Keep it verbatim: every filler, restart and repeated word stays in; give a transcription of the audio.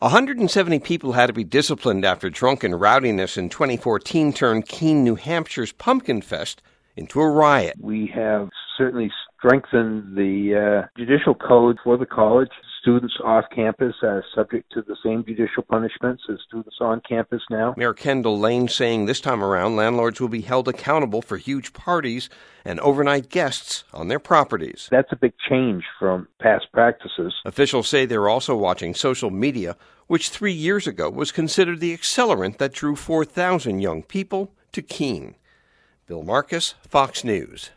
one hundred seventy people had to be disciplined after drunken rowdiness in twenty fourteen turned Keene, New Hampshire's Pumpkin Fest into a riot. We have certainly strengthened the uh, judicial code for the college. Students off campus are subject to the same judicial punishments as students on campus now. Mayor Kendall Lane saying this time around landlords will be held accountable for huge parties and overnight guests on their properties. That's a big change from past practices. Officials say they're also watching social media, which three years ago was considered the accelerant that drew four thousand young people to Keene. Bill Marcus, Fox News.